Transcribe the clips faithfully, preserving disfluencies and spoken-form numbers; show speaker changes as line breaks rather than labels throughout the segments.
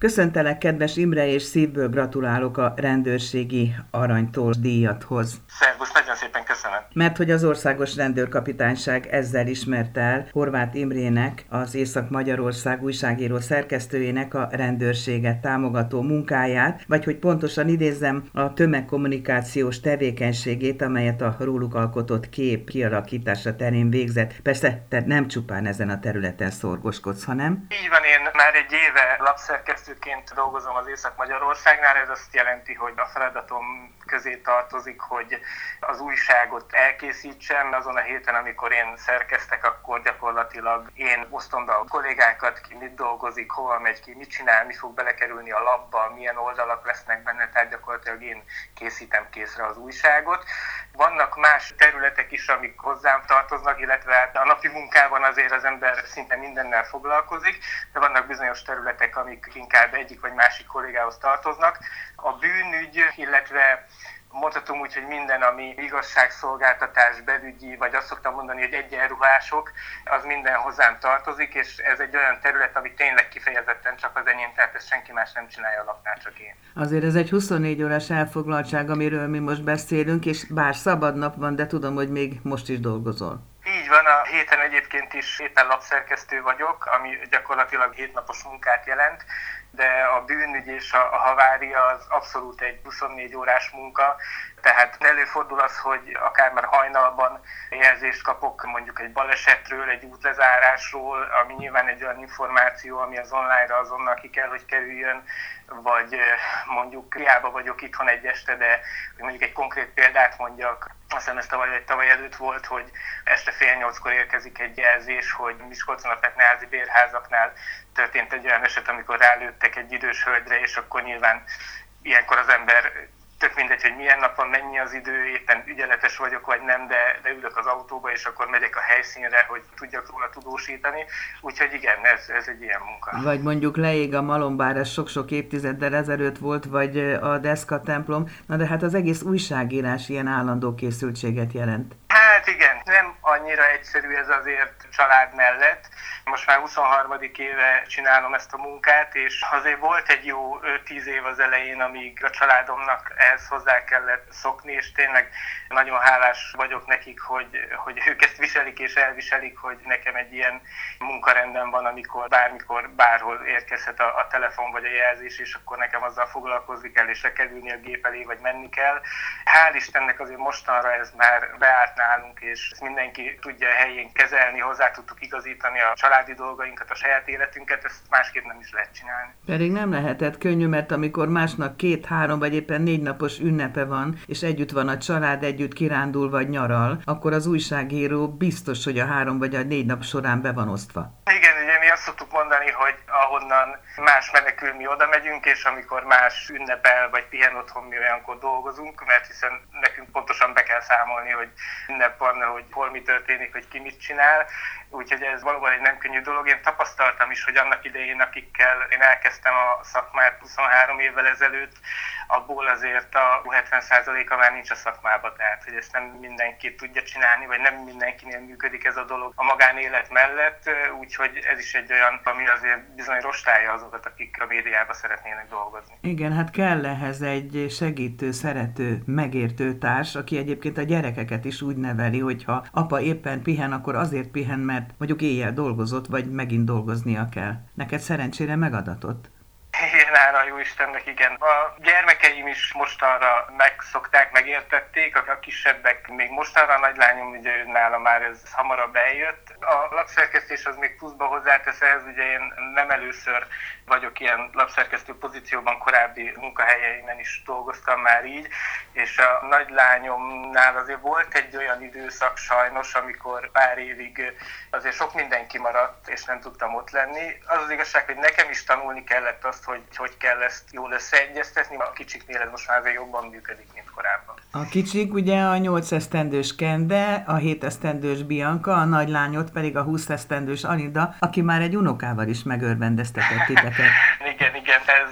Köszöntelek, kedves Imre, és szívből gratulálok a rendőrségi aranytól díjathoz.
Szervusz, nagyon szépen köszönöm.
Mert hogy az Országos Rendőrkapitányság ezzel ismerte el Horváth Imrének, az Észak-Magyarország újságíró szerkesztőjének a rendőrséget támogató munkáját, vagy hogy pontosan idézzem, a tömegkommunikációs tevékenységét, amelyet a róluk alkotott kép kialakítása terén végzett. Persze, te nem csupán ezen a területen szorgoskodsz, hanem?
Így van, én már egy éve lapszerkesztőként dolgozom az Észak-Magyarországnál, ez azt jelenti, hogy a feladatom közé tartozik, hogy az újságot elkészítsem. Azon a héten, amikor én szerkeztek, akkor gyakorlatilag én osztom be a kollégákat, ki mit dolgozik, hova megy ki, mit csinál, mi fog belekerülni a labba, milyen oldalak lesznek benne, tehát gyakorlatilag én készítem készre az újságot. Vannak más területek is, amik hozzám tartoznak, illetve a napi munkában azért az ember szinte mindennel foglalkozik, de vannak bizonyos területek, amik inkább egyik vagy másik kollégához tartoznak. A bűnügy, illetve mondhatom úgy, hogy minden, ami igazságszolgáltatás, belügyi, vagy azt szoktam mondani, hogy egyenruhások, az minden hozzám tartozik, és ez egy olyan terület, ami tényleg kifejezetten csak az enyém, tehát ezt senki más nem csinálja a lapnál, csak én.
Azért ez egy huszonnégy órás elfoglaltság, amiről mi most beszélünk, és bár szabad nap van, de tudom, hogy még most is dolgozol.
Így van, a héten egyébként is éppen lapszerkesztő vagyok, ami gyakorlatilag hétnapos munkát jelent, de a bűnügy és a havária az abszolút egy huszonnégy órás munka, tehát előfordul az, hogy akár már hajnalban jelzést kapok mondjuk egy balesetről, egy útlezárásról, ami nyilván egy olyan információ, ami az online-ra azonnal ki kell, hogy kerüljön, vagy mondjuk hiába vagyok itthon egy este, de mondjuk egy konkrét példát mondjak, azt hiszem ez tavaly, vagy tavaly előtt volt, hogy este fél nyolckor érkezik egy jelzés, hogy Miskolcon a Petneházi bérházaknál történt egy olyan eset, amikor rálőttek egy idős hölgyre, és akkor nyilván ilyenkor az ember tök mindegy, hogy milyen nap van, mennyi az idő, éppen ügyeletes vagyok, vagy nem, de, de ülök az autóba, és akkor megyek a helyszínre, hogy tudjak róla tudósítani. Úgyhogy igen, ez, ez egy ilyen munka.
Vagy mondjuk leég a malom, bár ez sok-sok évtizeddel ezelőtt volt, vagy a Deszka templom, na de hát az egész újságírás ilyen állandó készültséget jelent.
Hát igen, nem annyira egyszerű ez azért család mellett. Most már huszonharmadik éve csinálom ezt a munkát, és azért volt egy jó tíz év az elején, amíg a családomnak ehhez hozzá kellett szokni, és tényleg nagyon hálás vagyok nekik, hogy, hogy ők ezt viselik és elviselik, hogy nekem egy ilyen munkarendem van, amikor bármikor, bárhol érkezhet a, a telefon vagy a jelzés, és akkor nekem azzal foglalkozni kell, és le kell ülni a gép elé, vagy menni kell. Hál' Istennek azért mostanra ez már beállt nálunk, és ezt mindenki tudja helyén kezelni, hozzá tudtuk igazítani a családi dolgainkat, a saját életünket, ezt másképp nem is lehet csinálni.
Pedig nem lehetett könnyű, mert amikor másnak két, három vagy éppen négy napos ünnepe van, és együtt van a család, együtt kirándul vagy nyaral, akkor az újságíró biztos, hogy a három vagy a négy nap során be van osztva.
Igen, ugye mi azt szoktuk mondani, hogy ahonnan más menekül, mi oda megyünk, és amikor más ünnepel vagy pihen otthon, mi olyankor dolgozunk, mert hiszen nekünk pontosan be kell számolni, hogy ünnep van, hogy hol mi történik, hogy ki mit csinál. Úgyhogy ez valóban egy nem könnyű dolog. Én tapasztaltam is, hogy annak idején, akikkel én elkezdtem a szakmát huszonhárom évvel ezelőtt, abból azért a hetven százaléka már nincs a szakmában, tehát hogy ezt nem mindenki tudja csinálni, vagy nem mindenkinél működik ez a dolog a magánélet mellett, úgyhogy ez is egy olyan, ami azért bizony rostálja azokat, akik a médiában szeretnének dolgozni.
Igen, hát kell ehhez egy segítő, szerető, megértő társ, aki egyébként a gyerekeket is úgy neveli, hogyha apa éppen pihen, akkor azért pihen, mert mondjuk éjjel dolgozott, vagy megint dolgoznia kell. Neked szerencsére megadatott?
Igen, hála jó Istennek, igen. A gyermekeim is mostanra megszokták, megértették, a kisebbek még mostanra, a nagylányom ugye nála már ez hamarabb eljött. A lapszerkesztés az még pluszba hozzátesz ehhez, ugye én nem először vagyok ilyen lapszerkesztő pozícióban, korábbi munkahelyeimen is dolgoztam már így, és a nagylányomnál azért volt egy olyan időszak sajnos, amikor pár évig azért sok minden kimaradt, és nem tudtam ott lenni. Az az igazság, hogy nekem is tanulni kellett azt, hogy hogy kell ezt jól összeegyeztetni. A kicsiknél ez most már azért jobban működik, mint korábban.
A kicsik ugye a nyolc esztendős Kende, a hét esztendős Bianca, a nagylányot pedig a húsz esztendős Anida, aki már egy unokával is megörvendeztetett titeket.
igen, igen, ez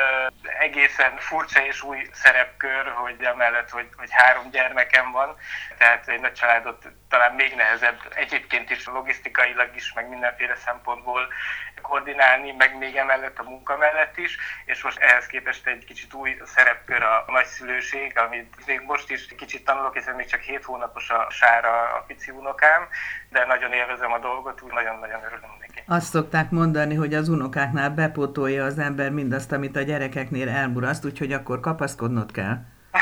ö, egészen furcsa és új szerepkör, hogy amellett, hogy, hogy három gyermekem van, tehát egy nagy családot talán még nehezebb egyébként is logisztikailag is, meg mindenféle szempontból koordinálni, meg még emellett a munka mellett is, és most ehhez képest egy kicsit új szerepkör a nagyszülőség, amit még most is kicsit tanulok, hiszen még csak hét hónapos a Sára, a pici unokám, de nagyon élvezem a dolgot, úgy nagyon-nagyon örülök neki.
Azt szokták mondani, hogy az unokáknál bepótolja az ember mindazt, amit a gyerekeknél elmuraszt, úgyhogy akkor kapaszkodnod kell.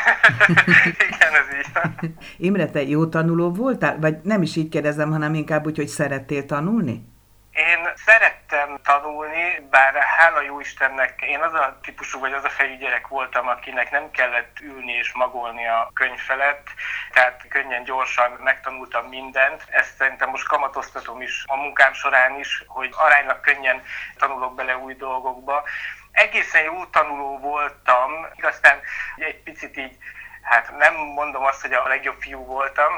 Igen, ez így van.
Imre, te jó tanuló voltál? Vagy nem is így kérdezem, hanem inkább úgy, hogy szerettél tanulni?
Én szerettem tanulni, bár hála jó Istennek én az a típusú, vagy az a fejű gyerek voltam, akinek nem kellett ülni és magolni a könyv felett, tehát könnyen, gyorsan megtanultam mindent. Ezt szerintem most kamatoztatom is a munkám során is, hogy aránylag könnyen tanulok bele új dolgokba. Egészen jó tanuló voltam, aztán egy picit így, hát nem mondom azt, hogy a legjobb fiú voltam,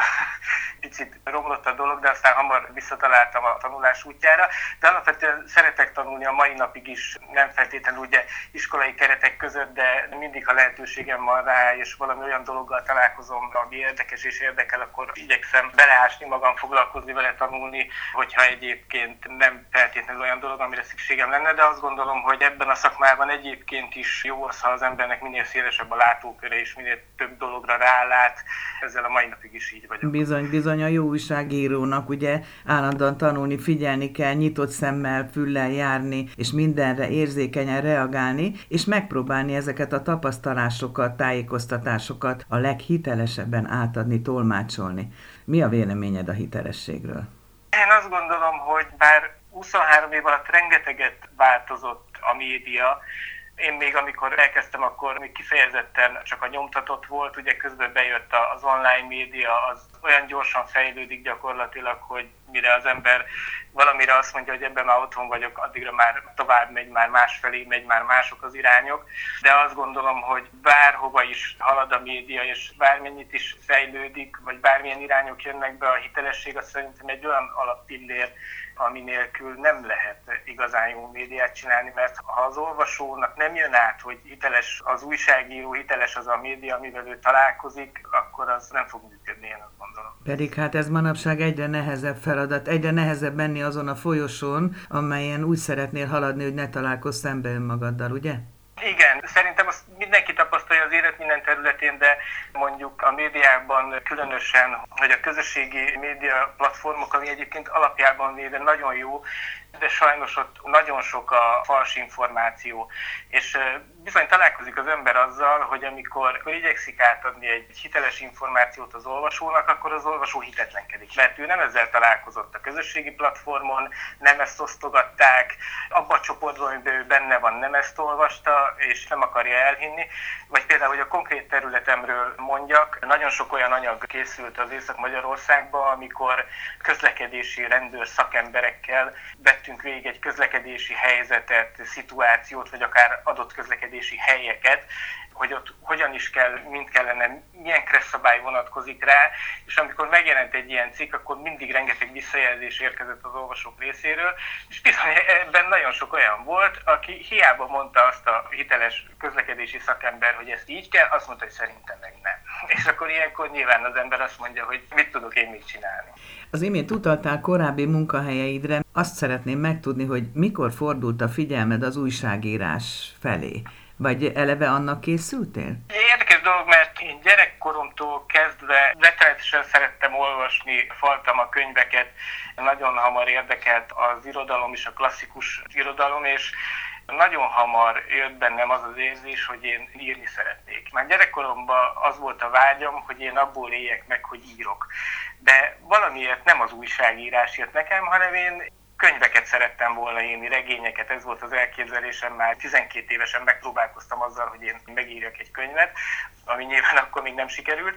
picit romlott a dolog, de aztán hamar visszataláltam a tanulás útjára, de alapvetően szeretek tanulni a mai napig is, nem feltétlenül ugye iskolai keretek között, de mindig, ha lehetőségem van rá, és valami olyan dologgal találkozom, ami érdekes és érdekel, akkor igyekszem beleásni magam, foglalkozni vele, tanulni, hogyha egyébként nem feltétlenül olyan dolog, amire szükségem lenne, de azt gondolom, hogy ebben a szakmában egyébként is jó az, ha az embernek minél szélesebb a látóköre, és minél több dologra rálát, ezzel a mai napig is így vagyok.
Bizony, bizony a jó újságírónak ugye állandóan tanulni, figyelni kell, nyitott szemmel, füllel járni, és mindenre érzékenyen reagálni, és megpróbálni ezeket a tapasztalásokat, tájékoztatásokat a leghitelesebben átadni, tolmácsolni. Mi a véleményed a hitelességről?
Én azt gondolom, hogy bár huszonhárom év alatt rengeteget változott a média, én még amikor elkezdtem, akkor még kifejezetten csak a nyomtatott volt, ugye közben bejött az online média, az olyan gyorsan fejlődik gyakorlatilag, hogy mire az ember valamire azt mondja, hogy ebben már otthon vagyok, addigra már tovább megy, már másfelé megy, már mások az irányok. De azt gondolom, hogy bárhova is halad a média, és bármennyit is fejlődik, vagy bármilyen irányok jönnek be, a hitelesség az szerintem egy olyan alappillér, ami nélkül nem lehet igazán jó médiát csinálni, mert ha az olvasónak nem jön át, hogy hiteles az újságíró, hiteles az a média, amivel ő találkozik, akkor az nem fog működni, én azt gondolom.
Pedig hát ez manapság egyre nehezebb feladat, egyre nehezebb menni azon a folyosón, amelyen úgy szeretnél haladni, hogy ne találkozz szembe önmagaddal, ugye?
Igen, szerintem azt mindenki tapasztalja az élet minden területén, de mondjuk a médiában különösen, hogy a közösségi média platformok, ami egyébként alapjában véve nagyon jó, de sajnos ott nagyon sok a fals információ. És bizony találkozik az ember azzal, hogy amikor, amikor igyekszik átadni egy hiteles információt az olvasónak, akkor az olvasó hitetlenkedik. Mert ő nem ezzel találkozott a közösségi platformon, nem ezt osztogatták, abban a csoportban, amiben ő benne van, nem ezt olvasta, és nem akarja elhinni. Vagy például, hogy a konkrét területemről mondjak, nagyon sok olyan anyag készült az Észak-Magyarországban, amikor közlekedési rendőr szakemberekkel vettünk végig egy közlekedési helyzetet, szituációt, vagy akár adott közlekedési helyeket, hogy ott hogyan is kell, mint kellene, milyen kresszabály vonatkozik rá, és amikor megjelent egy ilyen cikk, akkor mindig rengeteg visszajelzés érkezett az olvasók részéről, és bizony ebben nagyon sok olyan volt, aki hiába mondta azt a hiteles közlekedési szakember, hogy ezt így kell, azt mondta, hogy szerintem meg nem. És akkor ilyenkor nyilván az ember azt mondja, hogy mit tudok én mit csinálni.
Az imént utaltál korábbi munkahelyeidre, azt szeretném megtudni, hogy mikor fordult a figyelmed az újságírás felé? Vagy eleve annak készültél?
Érdekes dolog, mert én gyerekkoromtól kezdve rettenetesen szerettem olvasni, faltam a könyveket, nagyon hamar érdekelt az irodalom és a klasszikus irodalom, és nagyon hamar jött bennem az az érzés, hogy én írni szeretnék. Már gyerekkoromban az volt a vágyam, hogy én abból éljek meg, hogy írok. De valamiért nem az újságírás jött nekem, hanem én könyveket szerettem volna írni, regényeket, ez volt az elképzelésem, már tizenkét évesen megpróbálkoztam azzal, hogy én megírjak egy könyvet, ami nyilván akkor még nem sikerült,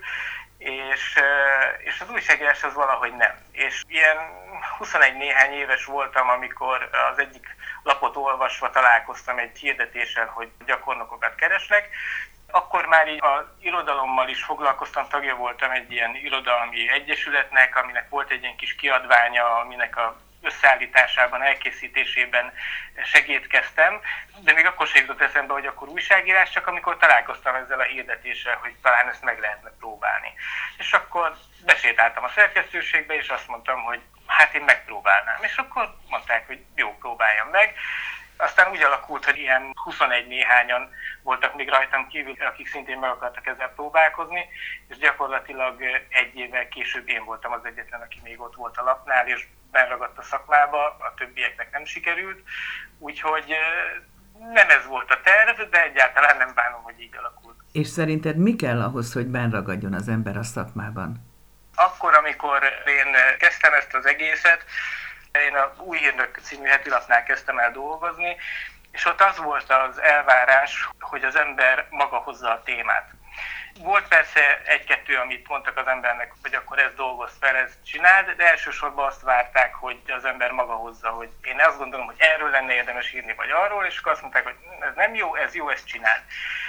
és, és az újságírás az valahogy nem. És ilyen huszonegy néhány éves voltam, amikor az egyik lapot olvasva találkoztam egy hirdetéssel, hogy gyakornokokat keresnek. Akkor már így az irodalommal is foglalkoztam, tagja voltam egy ilyen irodalmi egyesületnek, aminek volt egy ilyen kis kiadványa, aminek a összeállításában, elkészítésében segédkeztem, de még akkor sem jutott eszembe, hogy akkor újságírás, csak amikor találkoztam ezzel a hirdetéssel, hogy talán ezt meg lehetne próbálni. És akkor besétáltam a szerkesztőségbe, és azt mondtam, hogy hát én megpróbálnám. És akkor mondták, hogy jó, próbáljam meg. Aztán úgy alakult, hogy ilyen huszonegy néhányan voltak még rajtam kívül, akik szintén meg akartak ezzel próbálkozni, és gyakorlatilag egy évvel később én voltam az egyetlen, aki még ott volt a lapnál, és benragadt a szakmába, a többieknek nem sikerült. Úgyhogy nem ez volt a terv, de egyáltalán nem bánom, hogy így alakult.
És szerinted mi kell ahhoz, hogy benragadjon az ember a szakmában?
Akkor, amikor én kezdtem ezt az egészet, én a Új Hírnök című hetilapnál kezdtem el dolgozni, és ott az volt az elvárás, hogy az ember maga hozza a témát. Volt persze egy-kettő, amit mondtak az embernek, hogy akkor ezt dolgozz fel, ezt csináld, de elsősorban azt várták, hogy az ember maga hozza, hogy én azt gondolom, hogy erről lenne érdemes írni, vagy arról, és akkor azt mondták, hogy ez nem jó, ez jó, ezt csináld.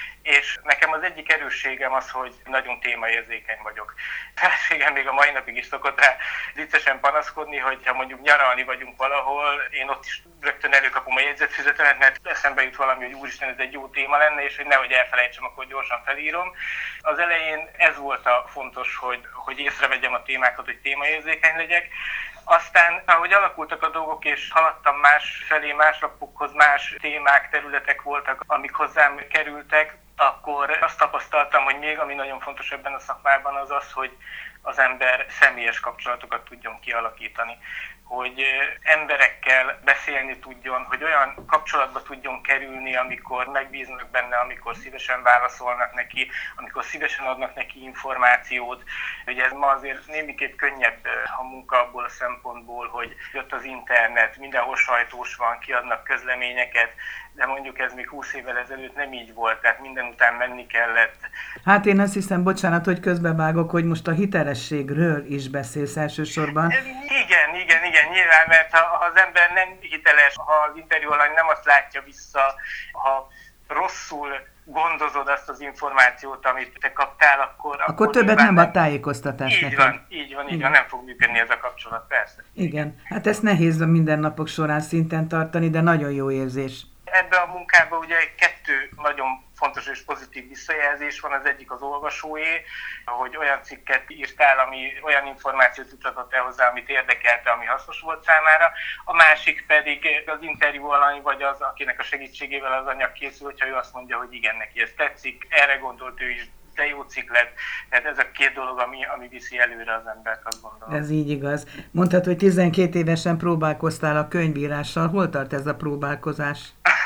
És nekem az egyik erősségem az, hogy nagyon témaérzékeny vagyok. Feleségem még a mai napig is szokott rá viccesen panaszkodni, hogy ha mondjuk nyaralni vagyunk valahol, én ott is rögtön előkapom a jegyzetfüzetemet, mert eszembe jut valami, hogy úristen, ez egy jó téma lenne, és hogy nehogy elfelejtsem, akkor gyorsan felírom. Az elején ez volt a fontos, hogy, hogy észrevegyem a témákat, hogy témaérzékeny legyek. Aztán, ahogy alakultak a dolgok, és haladtam más felé, más lapokhoz, más témák, területek voltak, amik hozzám kerültek, akkor azt tapasztaltam, hogy még ami nagyon fontos ebben a szakmában az az, hogy az ember személyes kapcsolatokat tudjon kialakítani, hogy emberekkel beszélni tudjon, hogy olyan kapcsolatba tudjon kerülni, amikor megbíznak benne, amikor szívesen válaszolnak neki, amikor szívesen adnak neki információt. Ugye ez ma azért némiképp könnyebb a munka abból a szempontból, hogy jött az internet, mindenhol sajtós van, kiadnak közleményeket, de mondjuk ez még húsz évvel ezelőtt nem így volt, tehát minden után menni kellett.
Hát én azt hiszem, bocsánat, hogy közbevágok, hogy most a hitelességről is beszélsz elsősorban.
Igen, igen, igen, nyilván, mert ha, ha az ember nem hiteles, ha az interjú alany nem azt látja vissza, ha rosszul gondozod azt az információt, amit te kaptál, akkor...
Akkor, akkor többet nem a tájékoztatás
így
neked.
Van, így van, így van, nem fog működni ez a kapcsolat, persze.
Igen, hát ezt nehéz a mindennapok során szinten tartani, de nagyon jó érzés.
Ebben a munkában ugye kettő nagyon fontos és pozitív visszajelzés van, az egyik az olvasóé, hogy olyan cikket írtál, ami olyan információt juttatott el hozzá, amit érdekelte, ami hasznos volt számára, a másik pedig az interjú alany, vagy az, akinek a segítségével az anyag készül, hogyha ő azt mondja, hogy igen, neki ez tetszik, erre gondolt ő is, de jó cikk lett. Tehát ez a két dolog, ami, ami viszi előre az embert, azt gondolom.
Ez így igaz. Mondtad, hogy tizenkét évesen próbálkoztál a könyvírással. Hol tart ez a próbálkozás?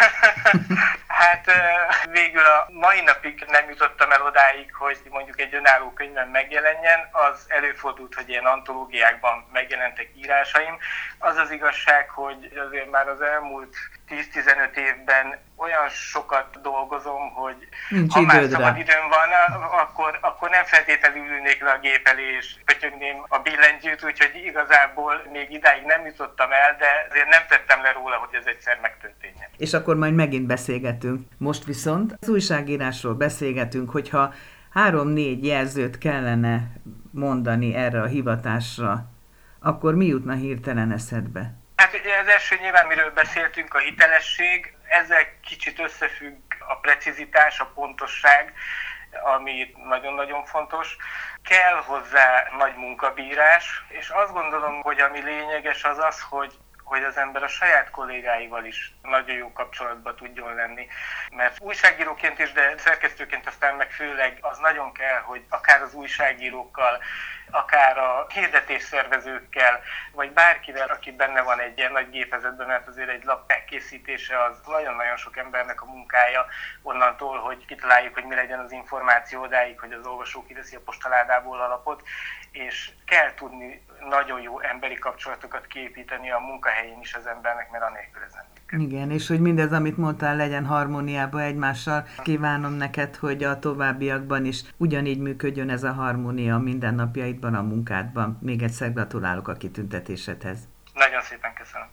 Hát végül a mai napig nem jutottam el odáig, hogy mondjuk egy önálló könyvem megjelenjen. Az előfordult, hogy ilyen antológiákban megjelentek írásaim. Az az igazság, hogy azért már az elmúlt tíz-tizenöt évben olyan sokat dolgozom, hogy
nincs
ha már
idődre.
szabad időm van, akkor, akkor nem feltétlenül ülnék le a gép elé és pötyögném a billentyűt, úgyhogy igazából még idáig nem jutottam el, de azért nem tettem le róla, hogy ez egyszer megtörténjen.
És akkor majd megint beszélgetünk. Most viszont az újságírásról beszélgetünk, hogyha három-négy jelzőt kellene mondani erre a hivatásra, akkor mi jutna hirtelen eszedbe?
Hát ugye az első nyilván, miről beszéltünk, a hitelesség, ezzel kicsit összefügg a precizitás, a pontosság, ami nagyon-nagyon fontos. Kell hozzá nagy munkabírás, és azt gondolom, hogy ami lényeges az az, hogy hogy az ember a saját kollégáival is nagyon jó kapcsolatban tudjon lenni. Mert újságíróként is, de szerkesztőként aztán meg főleg az nagyon kell, hogy akár az újságírókkal, akár a hirdetésszervezőkkel, vagy bárkivel, aki benne van egy ilyen nagy gépezetben, mert azért egy lap megkészítése az nagyon-nagyon sok embernek a munkája, onnantól, hogy kitaláljuk, hogy mi legyen az információ, odáig, hogy az olvasó kiveszi a postaládából a lapot, és kell tudni nagyon jó emberi kapcsolatokat kiépíteni a munkahelyén is az embernek, mert anélkül ez nem működik.
Igen, és hogy mindez, amit mondtál, legyen harmóniában egymással. Kívánom neked, hogy a továbbiakban is ugyanígy működjön ez a harmónia a mindennapjaidban, a munkádban. Még egyszer gratulálok a kitüntetésedhez.
Nagyon szépen köszönöm.